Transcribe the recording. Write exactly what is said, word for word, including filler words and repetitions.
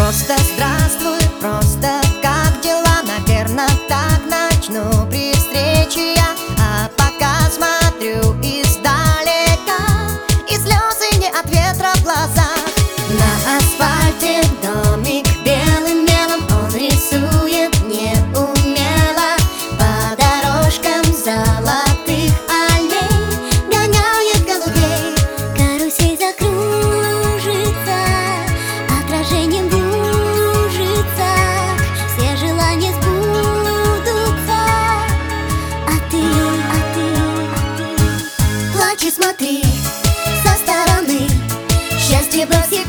Просто здравствуй, просто как дела? Наверно, так начну при встрече я. А пока смотрю издалека, и слезы не от ветра в глазах. На асфальте домик белым мелом он рисует неумело. По дорожкам золотых аллей гоняет голубей. Карусель закружится, отражением движется, все желания сбудутся. А ты, а ты, а ты плачь и смотри со стороны, счастье брось.